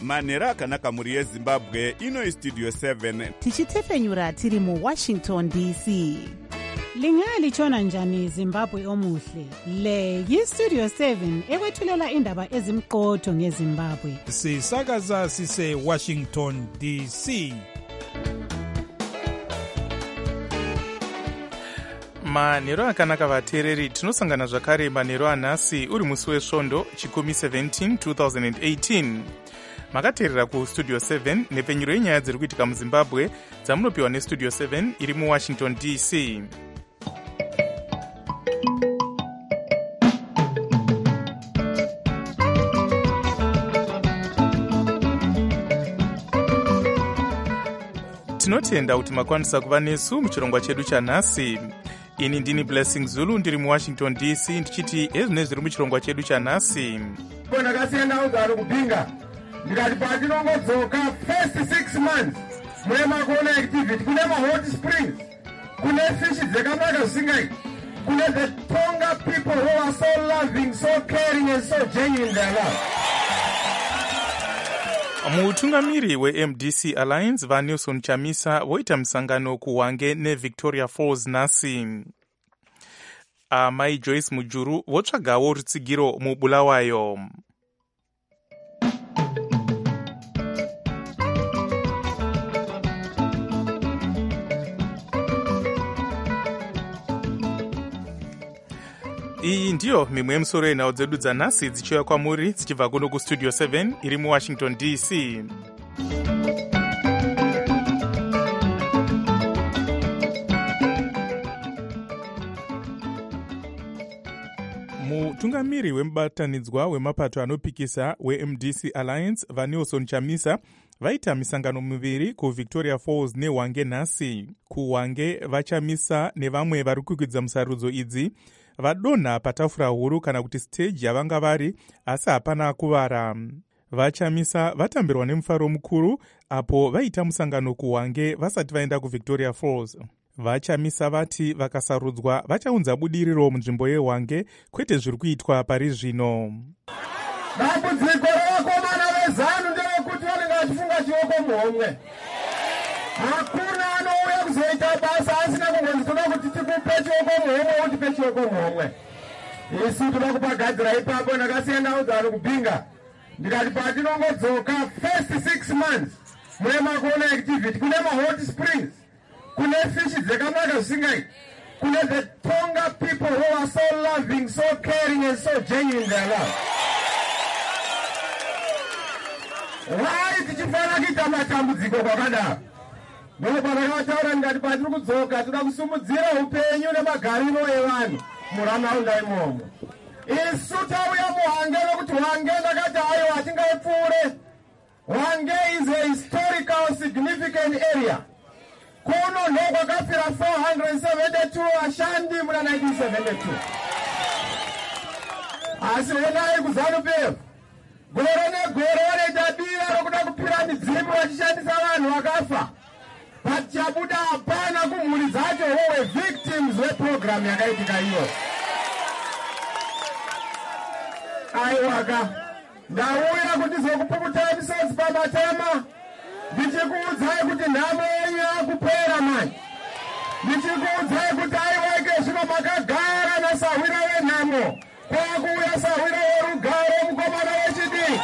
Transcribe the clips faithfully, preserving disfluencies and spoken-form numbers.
manhero akanaka mhuri yezimbabwe. Ino istudio seven tichitefenyura tiri muwashington D C. Lingalitshona njani Zimbabwe omuhle? Le yistudio seven ekwethulela indaba ezimqotho ngeZimbabwe. Sisakaza sise Washington D C. manhero akanaka vateereri, tinosangana zvakare manhero anhasi uri musi wesvondo chikumi seventeen twenty eighteen. makateerera kustudio seven nepfenyuro yenyaya dziri kuitika muzimbabwe dzamunopiwa nestudio seven iri muwashington D C. tinotenda kuti makwanisa kuva nesu muchirongwa chedu chanhasi. Ini ndini Blessing Zulu ndiri muwashington D C ndichiti ezvine zviri muchirongwa chedu chanhasi. Ndakasienda ugaro kupinga ndikati patinongodzoka first six months mune makona activity kune mahot springs kune fishi dzakanaka zvisingaiti kune the Tonga people who are so loving, so caring and so genuine in their love. mutungamiri we-M D C Alliance vaNelson Chamisa voita musangano kuHwange neVictoria Falls nhasi. amai Joyce Mujuru votsvagawo rutsigiro muBulawayo. iyi ndiyo mimwe yemusoro yenhau dzedu dzanhasi dzichiuya kwamuri dzichibva kuno kustudio seven iri muwashington D C. mutungamiri wemubatanidzwa wemapato anopikisa we-M D C Alliance vaNelson Chamisa vaita misangano miviri kuVictoria Falls neHwange nhasi. kuHwange vaChamisa nevamwe vari kukwidza musarudzo idzi vadonha patafura huru kana kuti stage yavanga vari, asi hapana kuvara. vaChamisa vatambirwa nemufaro mukuru apo vaita musangano kuHwange vasati vaenda kuVictoria Falls. vaChamisa vati vakasarudzwa vachaunza budiriro munzvimbo yeHwange, kwete zviri kuitwa pari zvino. dambudziko revakomana vezanu nderekuti vanenge vachifunga chioko muhomwe. hakuna anouya kuzoita basa asina kungonzi toda kuti tikupe chioko muhomwe utipe chioko muhomwe. isu toda kupagadzira ipapo. ndakasienda udzano kupinga ndikati patinongodzoka first six months mune makona activity kune mahot springs kune fishi dzakanaka zvisingaiti kune the Tonga people who are so loving, so caring and so genuine in their love. why tichifana kuita matambudziko kwakadaro? ndopanakataura ndikati patiri kudzoka toda kusumudzira upenyu nemagariro evanhu muranharaunda imomo. isu tauya muHwange nokuti Hwange ndakati aiwa hatingaipfuure. Hwange is a historical significant area. kuno ndokwakafira four hundred seventy-two ashandi muna nineteen seventy-two. asi onai kuzanu pefu gore negore vanoita dira rokuda kupira midzimu vachishandisa vanhu vakafa, but chabuda hapana kumhuri dzacho wowe victims veprogramu yakaitika iyo. aiwaka ndauya kuti zokupukutai misodzi pamatema ndichikuudzai kuti nhamo yenyu yakupera mani. ndichikuudzai kuti aiwaike zvino makagara nasahwira wenhamo kwakuuya sahwira werugare mukomana wechidiki.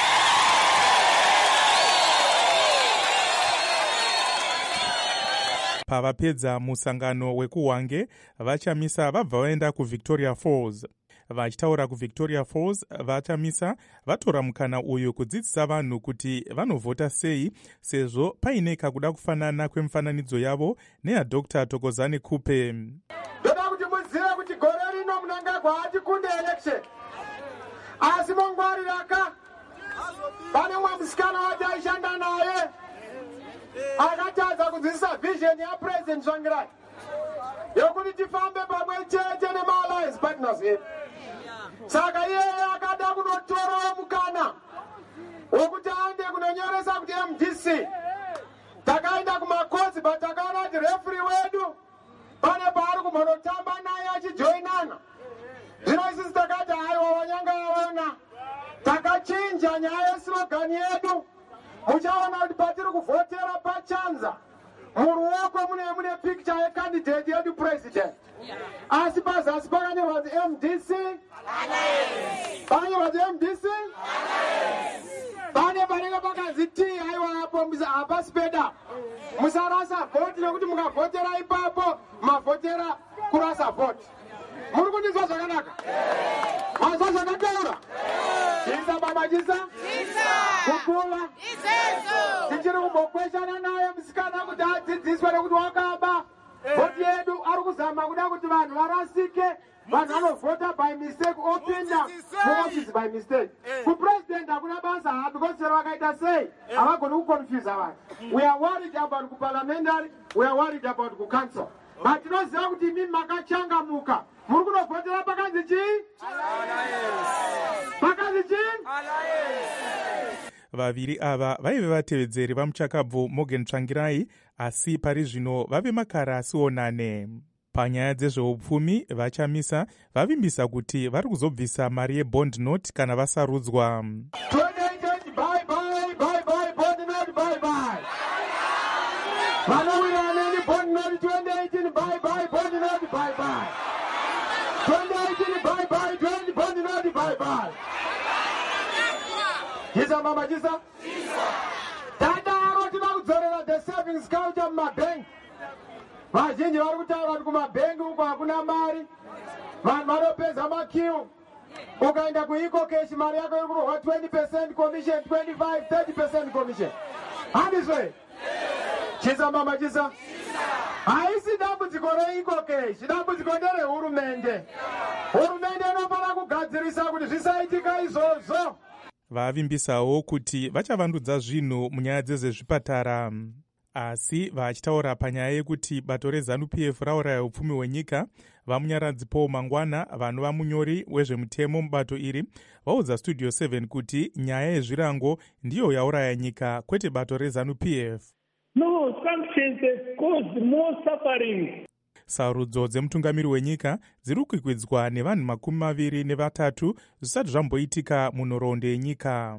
pavapedza musangano wekuHwange vaChamisa vabva vaenda kuVictoria Falls. vachitaura kuVictoria Falls, vaChamisa vatora mukana uyu kudzidzisa vanhu kuti vanovhota sei, sezvo paine kakuda kufanana kwemifananidzo yavo neyaDr Thokozani Kupe. ndoda kuti muzive kuti gore rino Mnangagwa hatikunde election, asi mongwariraka pane mumwe musikana wati aishanda naye akatadza kudzidzisa vision yapresident Tsvangirai yokuti tifambe pamwe chete nemaalliance partners edu. saka iyeye akada kunotorawo mukana wokuti aende kunonyoresa kuti M D C. takaenda kumakosi but takaona kuti refri wedu pane paari kumhonotamba naye achijoinana. zvino isisi takati aiwa wanyanga waona takachinja nyaya yeslogan yedu muchaona kuti patiri kuvhotera pachanza muruoko mune mune picture yekandidate yedu president, asi pazasi pakanyorwa kuti M D C, pakanyorwa kuti M D C, pane panenge pakanzi T aiwa apo apa speda. Musarasa vote nekuti mukavhotera ipapo mavhotera kurasa vote. Muri kundizwa zvakanaka? Mazwa zvakataura? Chisa baba chisa? Kukula? Tichiri kumbokweshana naye musikana kuti adzidziswe nekuti wakaba. Voti yedu ari kuzama kuda kuti vanhu varasike, vanhu vanovhota by mistake opinda muoffice by mistake. Kupresident hakuna basa because chero vakaita sei havagoni kuconfuse vanhu. We are worried about kuparliamentary, we are worried about kucouncil. But tinoziva kuti imi makachangamuka. Muri kunovhotera pakanzi chii? Pakanzi chii? Vaviri ava vaive vatevedzeri vamuchakabvu Morgan Tsvangirai, asi pari zvino vave makara asionane. Panyaya dzezveupfumi, vachamisa vavimbisa kuti vari kuzobvisa mari yebond note kana vasarudzwa. Jisa mama jisa? Tadaro tina kudzorera the savings culture mumabank. Vazhinji vari kutaura kuti kumabank uko hakuna mari. Vanhu vanopedza makiu. Ukaenda kuEco Cash mari yako iri kurohwa twenty percent commission, twenty-five, thirty percent commission. Handizve? Jisa mama jisa? Haisi dambudziko reEco Cash, dambudziko nderehurumende. Hurumende inofanira kugadzirisa kuti zvisaitika izvozvo. Vavimbisawo kuti vachavandudza zvinhu munyaya dzezvezvipatara. Asi vachitaura panyaya yekuti bato reZANU P F rauraya upfumi hwenyika, vamunyaradzi Paul Mangwana, vanova munyori wezvemutemo mubato iri, vaudza Studio seven kuti nyaya yezvirango ndiyo yauraya nyika, kwete bato reZANU P F. No, sanctions have caused more suffering. Sarudzo dzemutungamiri wenyika dziri kukwikwidza nevanhu makumi maviri nevatatu zvisati zvamboitika munhoroondo yenyika.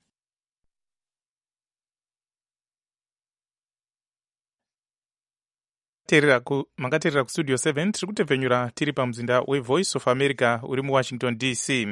Makateerera kustudio seven, tiri kutepfenyura tiri pamuzinda weVoice of America uri muWashington D C.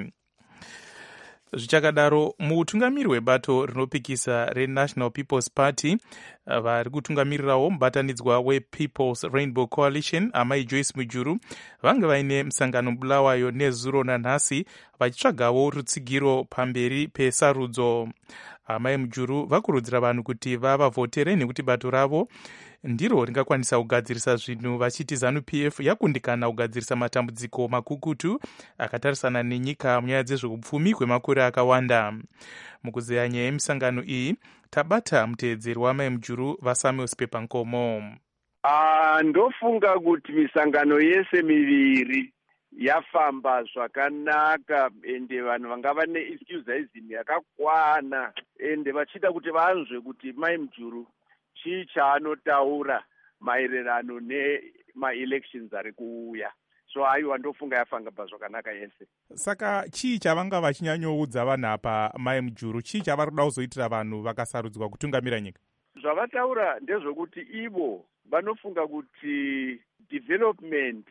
Zvichakadaro, mutungamiri webato rinopikisa reNational People's Party vari kutungamirirawo mubatanidzwa wePeople's Rainbow Coalition, amai Joyce Mujuru, vange vaine musangano Bulawayo nezuro nanhasi vachitsvagawo rutsigiro pamberi pesarudzo. Amai Mujuru vakurudzira vanhu kuti vavavhotere nekuti bato ravo ndiro ringakwanisa kugadzirisa zvinhu, vachiti ZANU P F yakundikana kugadzirisa matambudziko makukutu akatarisana nenyika munyaya dzezveupfumi kwemakore akawanda. Mukuzeya nyaya yemisangano iyi, tabata muteedzeri wamai Mujuru vaSamuel Sipepa Nkomo. Ah, ndofunga kuti misangano yese miviri yafamba zvakanaka, ende vanhu vanga vane excuseism yakakwana, ende vachida kuti vanzwe kuti mai Mujuru chii chaanotaura maererano nemaelections ari kuuya. So aiwa ndofunga yafamba zvakanaka yese. Saka chii chavanga vachinyanyoudza vanhu apa mai Mujuru? Chii chavari kuda kuzoitira vanhu vakasarudzwa kutungamira nyika? Zvavataura ndezvokuti ivo vanofunga kuti development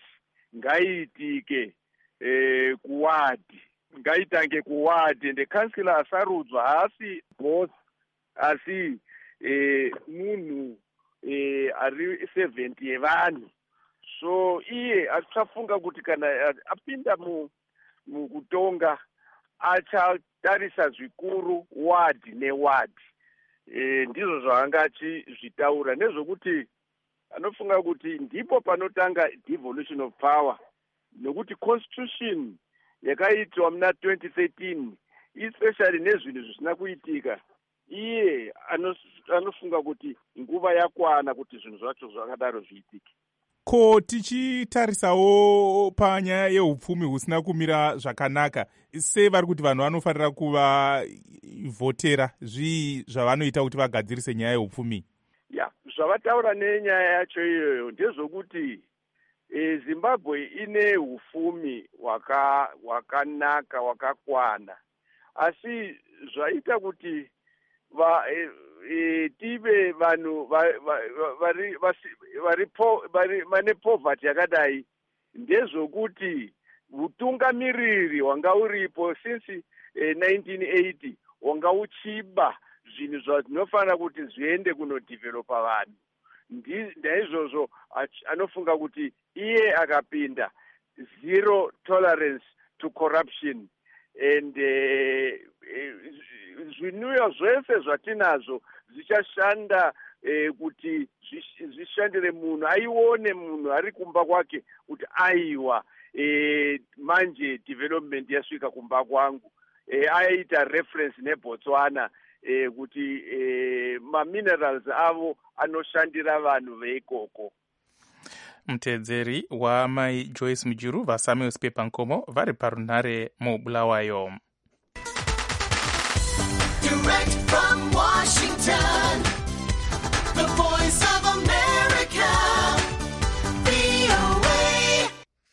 ngaiitike eh, kuwadi, ngaitange kuwadi, ende kansila asarudzwa haasi boss, asi eh, munhu eh, ari servant yevanhu. So iye achafunga kuti kana apinda mu mukutonga achatarisa zvikuru wadi newadi. E, ndizvo zvavanga achizvitaura, nezvokuti anofunga kuti ndipo panotanga devolution of power, nokuti constitution yakaitwa muna twenty thirteen especially nezvinhu zvisina kuitika, iye anofunga kuti nguva yakwana kuti zvinhu zvacho zvakadaro zviitike. Ko tichitarisawo panyaya yeupfumi husina kumira zvakanaka, sei vari kuti vanhu vanofanira kuvavhotera? Zvii zvavanoita kuti vagadzirise nyaya yeupfumi? Ya, zvavataura nenyaya yacho iyoyo ndezvokuti e, Zimbabwe ine hufumi waka wakanaka wakakwana, asi zvaita kuti va, e, e, tive vanhu vari vari vari vane poverty yakadai ndezvokuti utungamiriri hwanga uripo since eh, nineteen eighty wanga uchiba zvinhu zvinofanira kuti zviende kunodevelopa vanhu. Ndaizvozvo anofunga kuti iye akapinda zero tolerance to corruption and zvinhuwa zvese zvatinazvo zvichashanda kuti zvishandire munhu aione munhu ari kumba kwake kuti aiwa manje development yasvika kumba kwangu. Aita reference neBotswana kuti maminerals avo anoshandira vanhu veikoko. Mutedzeri wamai Joyce Mujuru vaSamuel Spepa Nkomo vari parunhare muBulawayo. Direct from Washington, the voice of America, V O A.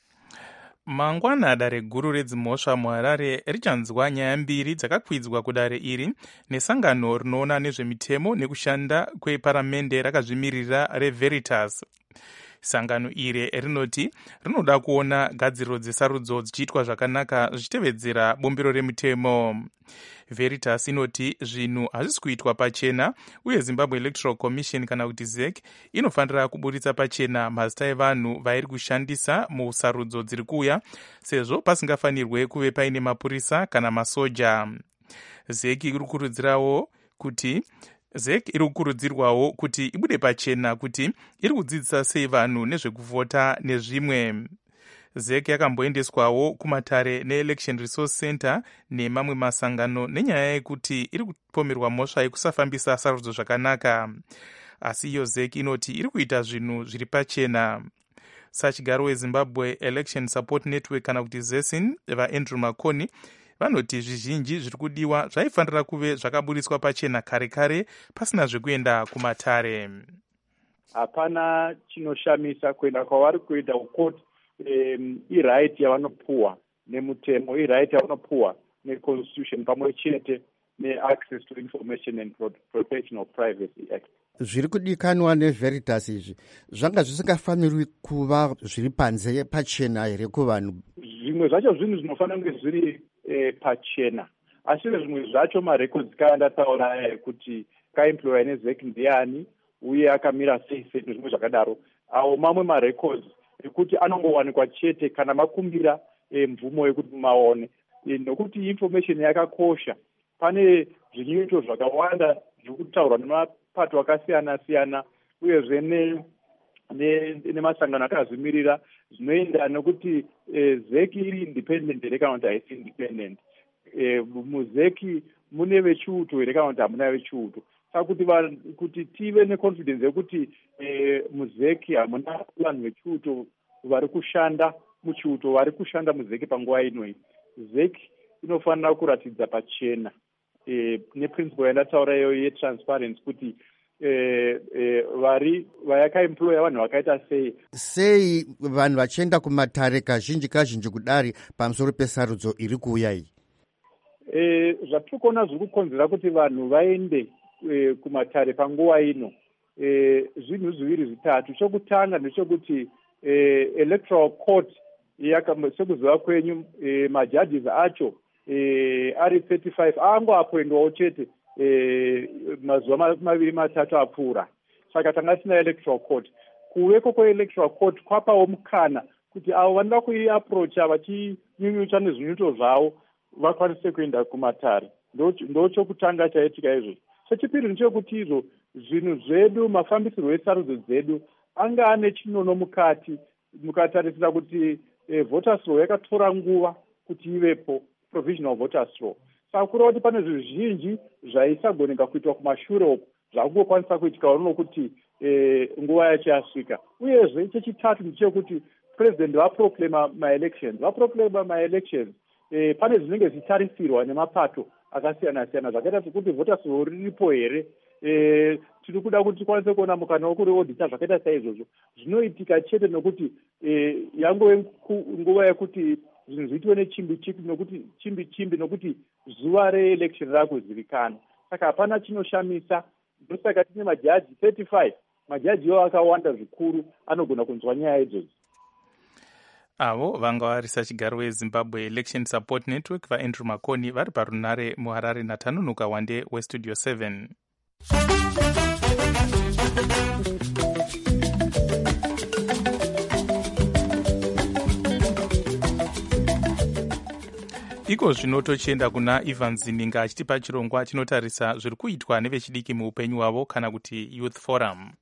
Mangwana dare guru redzimhosva muHarare richanzwa nyaya mbiri dzakakwidzwa kudare iri nesangano rinoona nezvemitemo nekushanda kweparamende rakazvimirira reVeritas. Sangano iri rinoti rinoda kuona gadziriro dzesarudzo dzichiitwa zvakanaka zvichitevedzera bumbiro remutemo. Veritas inoti zvinhu hazvisi kuitwa pachena uye Zimbabwe Electoral Commission kana kuti Z E C inofanira kuburitsa pachena mazita evanhu vairi kushandisa musarudzo dziri kuuya sezvo pasingafanirwe kuve paine mapurisa kana masoja. Z E C iri kukurudzirawo kuti Z E C iri kukurudzirwawo kuti ibude pachena kuti iri kudzidzisa sei vanhu nezvekuvhota nezvimwe. Z E C yakamboendeswawo kumatare neElection Resource Center nemamwe masangano nenyaya yekuti iri kupomerwa mhosva yekusafambisa sarudzo zvakanaka. Asi iyo Z E C inoti iri kuita zvinhu zviri pachena. Sachigaro weZimbabwe Election Support Network kana kuti Z E S I N vaAndrew Makoni vanoti zvizhinji zviri kudiwa zvaifanira kuve zvakaburiswa pachena kare kare pasina zvekuenda kumatare. Hapana chinoshamisa kuenda kwavari kuita ukoti. Um, iright yavanopuwa nemutemo, iright yavanopuwa neconstitution pamwe chete neaccess to information and protection of privacy act. Zviri kudikanwa neVeritas izvi zvanga zvisingafanirwi kuva zviri panze pachena here kuvanhu. Zvimwe zvacho zvinhu zvinofanira kunge zviri eh, pachena, asi zvimwe zvacho marecords kandataura kuti kaemployer neZ E C ndiani uye akamira sei sei zvimwe zvakadaro. Awo mamwe marecords ekuti anongowanikwa chete kana makumbira e, mvumo yekuti maone e, nokuti information yakakosha. Pane zvinyoito zvakawanda zvokutaurwa nemapato akasiyana siyana uyezve nemasangano akazvimirira zvinoenda nokuti e, Z E C iri independent here kana kuti haisi independent. E, muZ E C mune vechiuto here kana kuti hamuna vechiuto. Saka kuti, kuti tive neconfidence yekuti e, muZ E C hamuna vanhu vechiuto vari kushanda muchiuto vari kushanda muZ E C panguva inoi. Z E C inofanira kuratidza pachena e, neprinciple yandataura iyo yetransparency kuti e, e, vari vayakaemploya vanhu vakaita sei sei vanhu vachienda kumatare kazhinji kazhinji kudari pamusoro pesarudzo iri kuuya iyi. E, zvatiri kuona zviri kukonzera kuti vanhu vaende e, kumatare panguva ino e, zvinhu zviviri zvitatu. Chokutanga ndechekuti e, electoral court sekuziva kwenyu e, majudges acho e, ari thirty-five angoappoindwawo chete e, mazuva maviri matatu apfuura. Saka tanga tisina electoral court. Kuveko kweelectoral court kwapawo mukana kuti avo vanoda kuiaprocha vachinyunyuta nezvinyuto zvavo vakwanise kuenda kumatare. Ndo chokutanga chaitika izvo. Chechipiri ndechekuti izvo zvinhu zvedu mafambisirwo esarudzo dzedu anga ane chinono mukati mukatarisira kuti e, voters law yakatora nguva kuti ivepo provisional voters law. Saka kureva kuti pane zvizhinji zvaisagoneka kuitwa kumashure uko zvakungokwanisa kuitika nokuti e, nguva yacho yasvika. Uyezve chechitatu ndechekuti president vaproclama maelections vaproclama maelections e, pane zvinenge zvichitarisirwa nemapato akasiyana siyana zvakaita sekuti voters law riripo here. E, tiri kuda kuti tikwanise kuona mukana wekuri audita zvakaita saizvozvo zvinoitika chete nokuti e, yangove nguva yekuti zvinhu zviitwe nechimbi chimbi nokuti chimbi chimbi nokuti zuva reelection rakuzivikana. Saka hapana chinoshamisa ndosaka tine majaji thirty-five. Majaji iwo akawanda zvikuru, anogona kunzwa nyaya idzodzo. avo vanga varisa chigaro wezimbabwe election support network vaandrew makoni vari parunare muharare natanunuka wande westudio seven. iko zvino tochienda kuna Ivan Zininga achitipa chirongwa chinotarisa zviri kuitwa nevechidiki muupenyu hwavo kana kuti Youth Forum.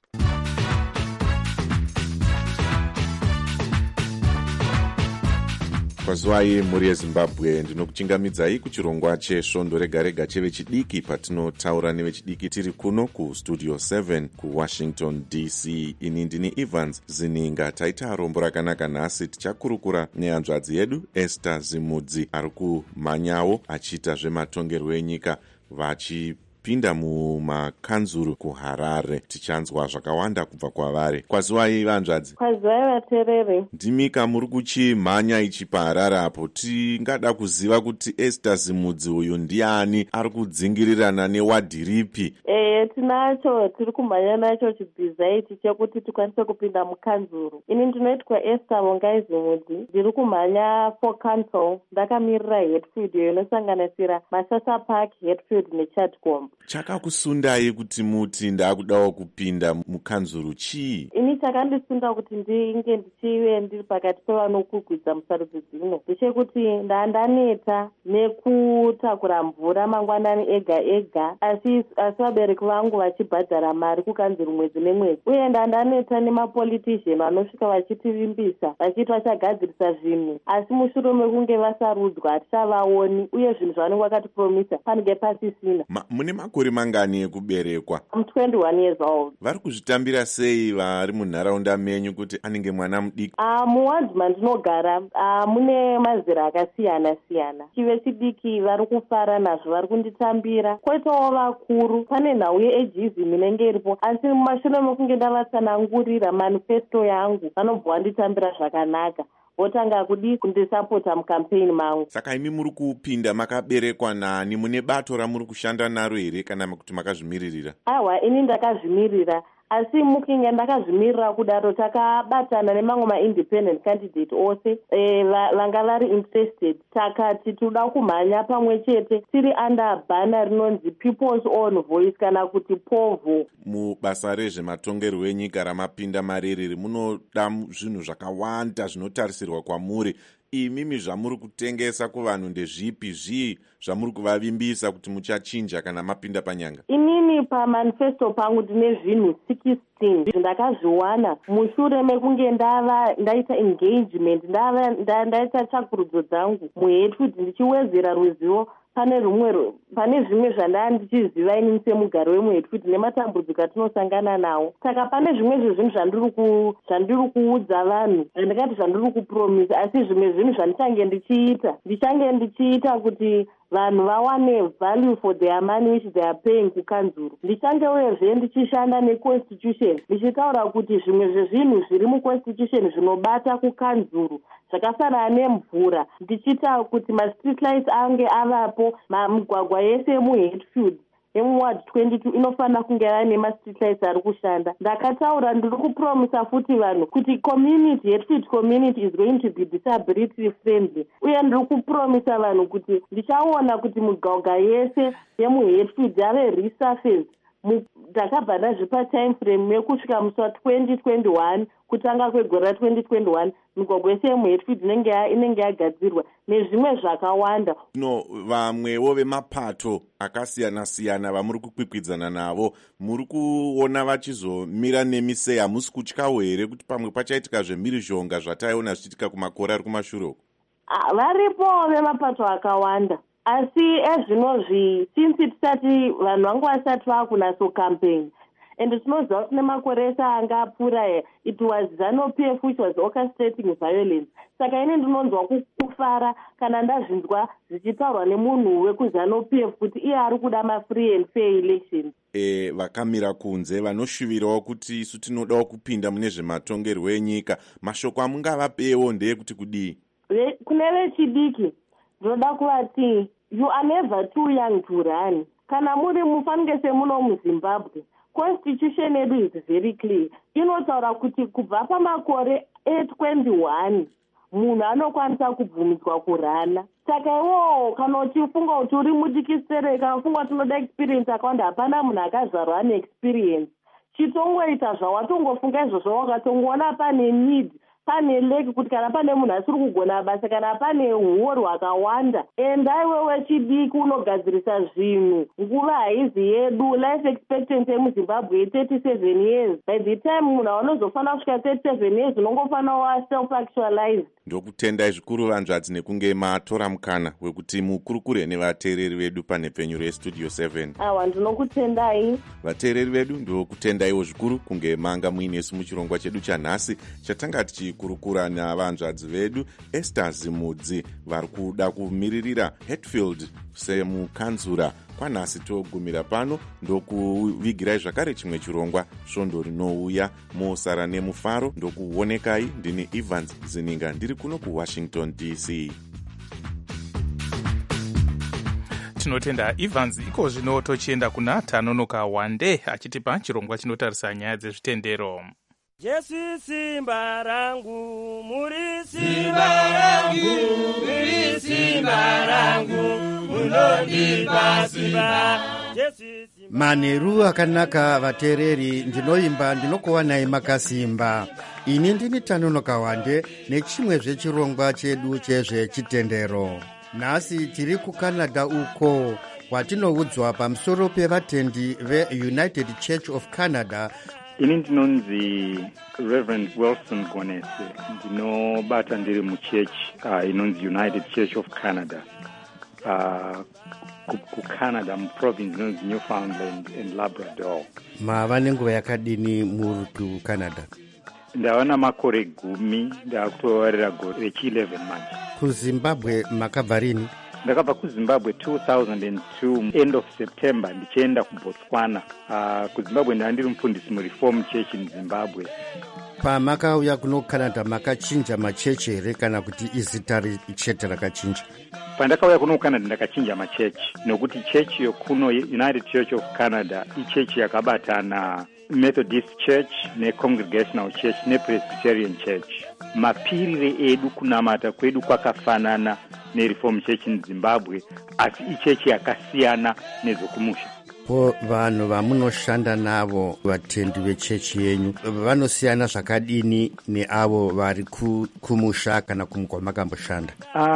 Kwazuwai muri yeZimbabwe, ndinokuchingamidzai kuchirongwa chesvondo rega rega chevechidiki patinotaura nevechidiki tiri kuno kustudio seven kuwashington D C. Ini ndini Evans Zininga. Taita rombo rakanaka nhasi, tichakurukura nehanzvadzi yedu Esther Zimudzi ari kumhanyawo achiita zvematongerwo enyika vachi pinda mumakanzuru kuHarare. Tichanzwa zvakawanda kubva kwavari. Kwazuwai vanzvadzi. Kwazuwai vaterere. Ndimika muri kuchimhanya ichi paHarare apo. Tingada kuziva kuti Esther Zimudzi uyu ndiani, ari kudzingirirana newadhi ripi? Eh, tinacho tiri kumhanya nacho chibhizaiti chekuti tikwanise kupinda mukanzuru. Ini ndinoitwa Esther Vongai Zimudzi, ndiri kumhanya for council. Ndakamirira Hatfield inosanganisira Masasa Park, Hatfield neChatcombe. Chakakusundai kuti muti ndakudawo kupinda mukanzuru chii? Ini chakandisunda kuti ndinge ndichive ndiri pakati pevanokugwidza musarudzo dzino ndechekuti ndandaneta nekutakura mvura mangwanani ega ega, asi asi vabereki vangu vachibhadhara mari kukanzuru mwedzi nemwedzi, uye ndandaneta nemapolitician vanosvika vachitivimbisa vachiti vachagadzirisa zvinhu, asi mushure mekunge vasarudzwa hatichavaoni, uye zvinhu zvavanenge vakatipromisa panenge pasisina. Ma, mune makore mangani ekuberekwa? I'm twenty-one years old. Vari kuzvitambira sei vari munharaunda menyu kuti anenge mwana mudiki? Uh, muwadzi mandinogara uh, mune mazera akasiyana siyana. Chive chidiki vari kufara nazvo, vari kunditambira. Kwoitawo vakuru, pane nhau yeageism inenge iripo, asi mumashure mekunge ndavatsanangurira manifesto yangu vanobva vanditambira zvakanaka. Votanga kudi kundisapota mukampeni mangu. Saka imi muri kupinda makaberekwa nani? Mune bato ramuri kushanda naro here kana kuti makazvimiririra? Aiwa, ini ndakazvimirira, asi mukinge ndakazvimirira kudaro takabatana nemamwe ma-independent candidate ose e, vanga vari interested. Takati toda kumhanya pamwe chete tiri under bhana rinonzi People's Own Voice kana kuti POVO. Mubasa rezvematongerwo enyika ramapinda mariri munoda zvinhu zvakawanda zvinotarisirwa kwamuri. Imimi zvamuri kutengesa kuvanhu ndezvipi? Zvii zvamuri kuvavimbisa kuti muchachinja kana mapinda panyanga? Inini pamanifesto pangu ndine zvinhu sixteen ndakazviwana mushure mekunge ndava ndaita engagement, ndava ndaita tsvakurudzo dzangu muHatfield ndichiwedzera ruzivo pane rumwe pane zvimwe zvandanga ndichiziva ini semugari wemuHatfield nematambudziko atinosangana nawo. Saka pane zvimwe zvezvinhu zvandiri ku zvandiri kuudza vanhu, ndikati zvandiri kupromisa, asi zvimwe zvinhu zvandichange ndichiita ndichange ndichiita kuti vanhu vawane value for their money which they are paying kukanzuru. Ndichange uyezve ndichishanda neconstitution ndichitaura kuti zvimwe zvezvinhu zviri muconstitution zvinobata kukanzuru zvakafanana nemvura, ndichita kuti mastreet lights ange avapo, migwagwa yese yemuHatfield yemuward twenty-two inofanira kunge ane mastreet lights ari kushanda. Ndakataura ndiri kupromisa futi vanhu kuti community Hatfield community is going to be disability friendly, uye ndiri kupromisa vanhu kuti ndichaona kuti migwagwa yese yemuHatfield yave resurface. Ndakabva ndazvipa time frame yekusvika musi wa twenty twenty-one, kutanga kwegore twenty twenty-one migwagwa yese yemuHatfield inenge inenge yagadzirwa nezvimwe zvakawanda. No, vamwewo vemapato akasiyana siyana vamuri kukwikwidzana navo, muri kuona vachizomira nemise, hamusi kutyawo here kuti pamwe pachaitika zvemhirizhonga zvataiona zvichiitika kumakore ari kumashure uko? Varipo vemapato akawanda, asi ezvinozvi since tisati vanhu vangu vasati vakunatso campaign and tinoziva kuti nemakore ese anga apfuura it was ZANU-P F which was orchestrating violence. Saka ine ndinonzwa kufara kana ndazvinzwa zvichitaurwa nemunhu wekuZANU-P F kuti iye ari kuda ma-free and fair elections. E, vakamira kunze vanoshuvirawo kuti isu tinodawo kupinda mune zvematongerwo enyika, mashoko amungavapewo ndeyekuti kudii? Kune vechidiki ndinoda kuvati you are never too young to run. kana muri mufanike semuno muzimbabwe constitution yedu is very clear inotaura kuti kubva pamakore etwenty-one munhu anokwanisa kubvumidzwa kurana. Saka iwowo kana uchifunga kuti uri mudikisere kana ufunga kuti unoda experience akawanda, hapana munhu akazvarwa ane experience. Chitongoita zvawatongofunga izvozvo wakatongoona pane need pane leki kuti kana pane munhu asiri kugona basa kana pane uori hwakawanda endai wewe chidiki unogadzirisa zvinhu. Nguva haizi yedu, life expectancy yemuzimbabwe thirty-seven years. By the time munhu anozofanira kusvika thirty-seven years unongofanira wa self actualized. Ndokutendai zvikuru vanzvadzi nekunge matora mukana wekuti mukurukure nevateereri vedu panhepfenyu restudio seven. Awa ndinokutendai vateereri vedu. Ndokutendaiwo zvikuru kunge manga muinesu muchirongwa chedu chanhasi chatanga tichikurukura navanzvadzi vedu Esther Zimudzi vari kuda kumiririra Hatfield semukanzura. Kwanhasi togumira pano ndokuvigirai zvakare chimwe chirongwa svondo rinouya. Mosara nemufaro. Ndokuonekai ndini Evans Zininga ndiri kuno kuWashington D C. Tinotenda Evans. Iko zvino tochienda kuna Tanonoka Wande achitipa chirongwa chinotarisa nyaya dzezvitendero. Jesu simba rangu, muri simba rangu, muri simba rangu, munondipa simba. Manheru akanaka vateereri, ndinoimba ndinokuwanai makasimba. Ini ndini Tanonoka Wande nechimwe zvechirongwa chedu chezvechitendero. Nhasi tiri kuCanada uko kwatinoudzwa pamusoro pevatendi veUnited Church of Canada. Ini ndinonzi Reverend Wilson Gonese, ndinobata ndiri muchechi uh, inonzi United Church of Canada uh, kuCanada muprovince inonzi Newfoundland and Labrador. Mava nenguva yakadini muri kuCanada? Ndava namakore gumi, ndakutovarira gore rechi-eleven manje. KuZimbabwe makabva rini? Ndakabva kuZimbabwe two thousand two end of September ndichienda kuBotswana. Uh, kuZimbabwe ndandiri mufundisi muReform Church in Zimbabwe. Pamakauya kuno Canada makachinja machechi here kana kuti izita chete rakachinja? Pandakauya kuno Canada ndakachinja machechi nokuti chechi yokuno United Church of Canada ichechi yakabatana Methodist Church neCongregational Church nePresbyterian Church. Mapirire edu kunamata kwedu kwakafanana neReform Church in Zimbabwe, asi ichechi yakasiyana nezokumusha. Po vanhu vamunoshanda navo vatendi vechechi yenyu vanosiyana zvakadini neavo vari kumusha kana kumugwa makamboshanda?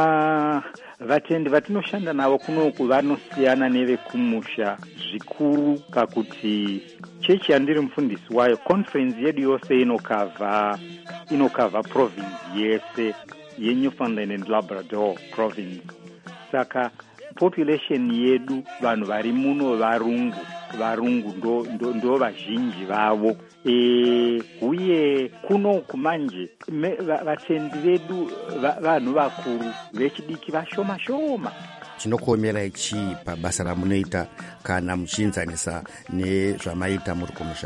Ah, vatendi vatinoshanda navo kunoku vanosiyana nevekumusha zvikuru pakuti chechi yandiri mufundisi wayo conference yedu yose inokava inokava province yese yeNewfoundland and Labrador province. Saka population yedu vanhu vari muno varungu varungu ndo ndo, ndo vazhinji vavo. E, uye kuno kumanje vatendi vedu vanhu vakuru vechidiki vashoma shoma. Chinokuomerai chii pabasa ramunoita kana muchiinzanisa nezvamaita muri kumusha?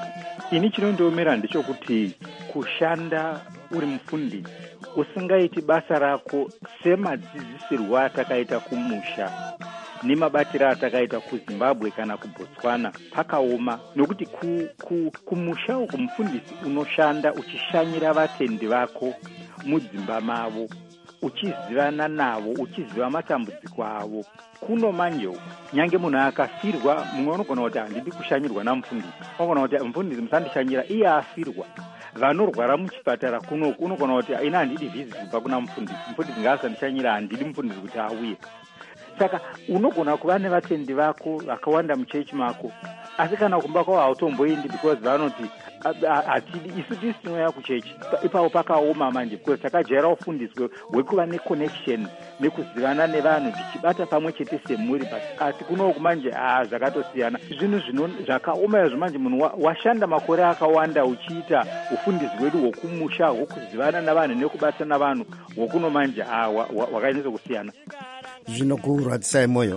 Ini chinondiomera ndechokuti kushanda uri mufundisi usingaiti basa rako semadzidzisirwo atakaita kumusha nemabatiro atakaita kuZimbabwe kana kuBotswana pakaoma, nokuti ku, ku, kumusha uko mufundisi unoshanda uchishanyira vatendi vako mudzimba mavo, uchizivana navo, uchiziva matambudziko avo. Kuno manje nyange munhu akafirwa, mumwe unogona kuti handidi kushanyirwa namufundisi, unogona kuti mufundisi musandishanyira, iye afirwa. Vanorwara muchipatara kuno unogona kuti ina handidi visit kubva kuna mufundisi, mufundisi ngaasandishanyira, handidi mufundisi kuti auye. Saka unogona kuva nevatendi vako vakawanda muchechi mako, asi kana kumba kwavo hautomboendi because vanoti hatidi isu tisi tinouya kuchechi. Ipapo pakaoma manje because takajaira ufundiswe hwekuva neconnection nekuzivana nevanhu tichibata pamwe chete semuri, asi kunoku manje ah zvakatosiyana. Zvinhu zvino zvakaoma izvo manje munhu washanda makore akawanda uchiita ufundisi hwedu hwokumusha hwokuzivana navanhu nekubata navanhu, hwokuno manje ah wakanyatso kusiyana. Zvinokurwadzisai moyo?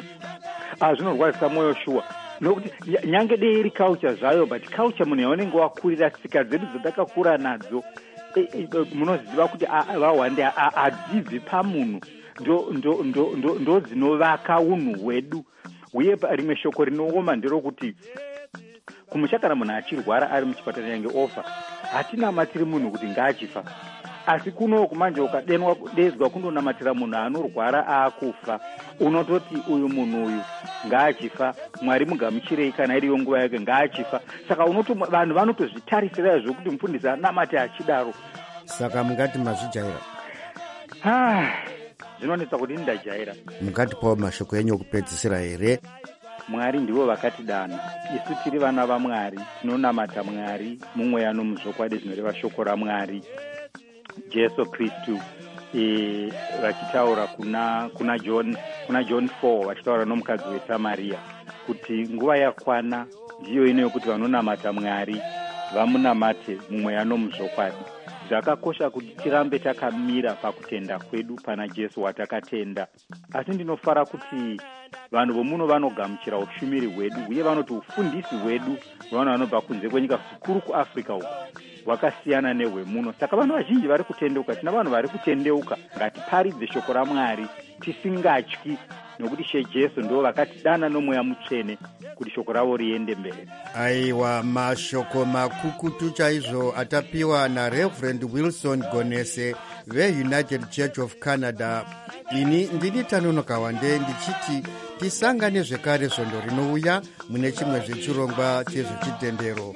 Ah, zvinorwadzisa moyo shuwa. Nokuti nyange dei culture zvayo, but culture munhu yaunenge wakurira, tsika dzedu dzatakakura nadzo, e, e, munoziva kuti vawande hadzibvi pamunhu, ndo ndo ndo ndo ndo dzinovaka unhu hwedu. uye rimwe shoko rinooma nderokuti kumusha kana munhu achirwara ari muchipatara yange ofa hatinamatiri munhu kuti ngaachifa, asi kuno kumanje ukadenwa dedzwa kundonamatira munhu anorwara aakufa unototi uyu munhu uyu ngaachifa, Mwari mugamuchirei kana iriyo nguva yake ngaachifa. Saka unoto vanhu vanotozvitarisira zvokuti mufundisi anamate achidaro. Saka mungati mazvijaira? Ah, zvinonetsa kuti ndajaira. Mungatipawo mashoko enyu okupedzisira here? Mwari ndivo vakatidana, isu tiri vana vaMwari, tinonamata Mwari mumweya nomuzvokwadi zvinoreva shoko raMwari. Jesu Kristu e, vachitaura kuna kuna John kuna John four vachitaura nomukadzi weSamaria kuti nguva yakwana ndiyo ino yokuti vanonamata Mwari vamunamate mumweya nomuzvokwadi. Zvakakosha kuti tirambe takamira pakutenda kwedu pana Jesu watakatenda, asi ndinofara kuti vanhu vomuno vanogamuchira ushumiri hwedu uye vanoti ufundisi hwedu vanhu vanobva kunze kwenyika zvikuru kuAfrica uko wakasiyana nehwemuno. Saka vanhu vazhinji vari kutendeuka, tina vanhu vari kutendeuka. Ngatiparidze shoko raMwari tisingatyi, nokuti She Jesu ndo vakatidana nomweya mutsvene kuti shoko ravo riende mberi. Aiwa, mashoko makukutu chaizvo atapiwa naReverend Wilson Gonese veUnited Church of Canada. Ini ndini Tanonoka Wande ndichiti tisangane zvekare svondo rinouya mune chimwe zvechirongwa chezvechitendero.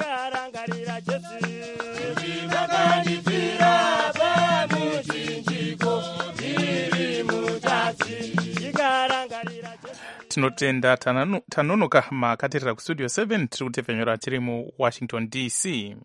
Tinotenda Tanonoka makateerera kustudio seven tiri kutepfenyura tiri muWashington D C.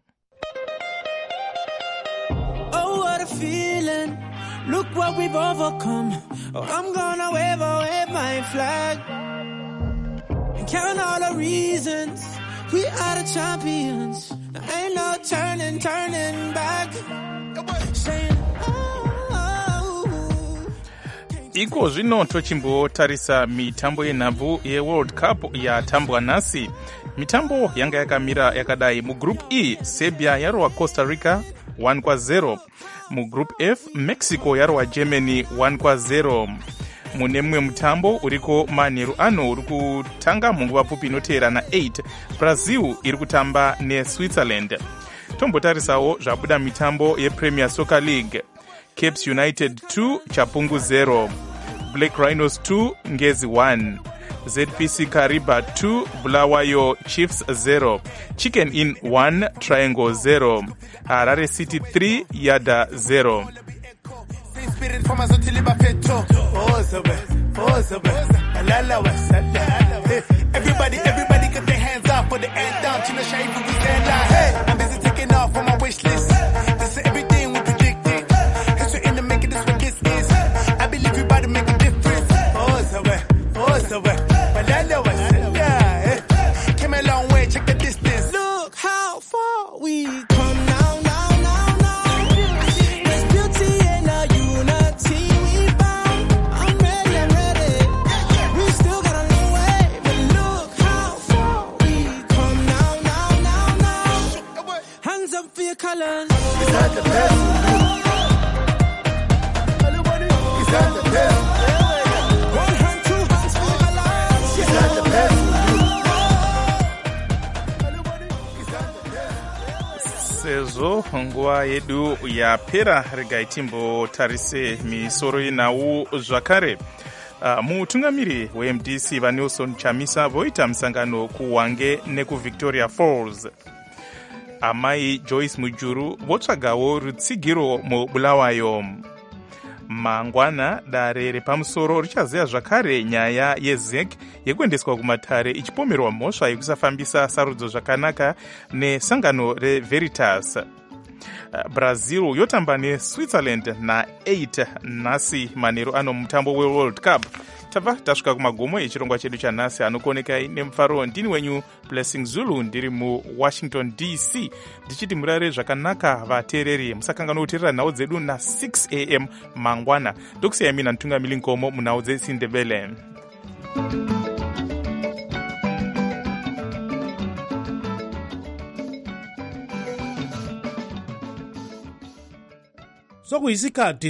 Oh, what a feeling. Look what we've overcome. Oh, I'm gonna wave away my flag and count all the reasons we are the champions. There ain't no turning, turning back. Saying, iko zvino tochimbotarisa mitambo yenhabvu yeWorld Cup yatambwa nhasi. Mitambo yanga yakamira yakadai: mugroup E Serbia yarwa Costa Rica one kwa zero, mugroup F Mexico yarwa Germany one kwa zero. Mune mumwe mutambo uriko manheru ano uri kutanga munguva pfupi inoteera na eight Brazil iri kutamba neSwitzerland. Tombotarisawo zvabuda mitambo yePremier Soccer League. Capes United two Chapungu zero, Black Rhinos two Ngezi one, Z P C Kariba two Bulawayo Chiefs zero, Chicken Inn one Triangle zero, Harare City three Yada zero. Everybody, everybody get their hands up for the end down to the shade for the stand like, hey, I'm busy taking off on my wish list. This is everything we predicted. It's in the making this what this is. I believe you about to make a difference. Oh, so well, oh, so well. But I know what's yeah. Came a long way, check the distance. look how far we come now, now, now, now. There's beauty in our unity we found. I'm ready, I'm ready. We still got a long way, but look how far we come now, now, now, now. Hands up for your colors. Is that the best? Is that the best? One hand, two hands for your colors. Is that the best? Sezvo nguva yedu yapera, regai timbotarise misoro yenhau zvakare. Uh, mutungamiri weM D C vaNelson Chamisa voita musangano kuHwange nekuVictoria Falls. Amai Joyce Mujuru votsvagawo rutsigiro muBulawayo. Mangwana dare repamusoro richaziva zvakare nyaya yeZ E C yekuendeswa kumatare ichipomerwa mhosva yekusafambisa sarudzo zvakanaka nesangano reVeritas. Brazil yotamba neSwitzerland na eight nhasi manheru ano mutambo weWorld Cup. Tabva tasvika kumagomo echirongwa chedu chanhasi, anokuonekai nemufaro. Ndini wenyu Blessing Zulu, ndiri muWashington D C, ndichiti murare zvakanaka vateereri. Musakangana kuteerera nhau dzedu na six a m mangwana. Ndokusiyai mina Ntungamiri Nkomo munhau dzeChindebele. sokuyisikhathi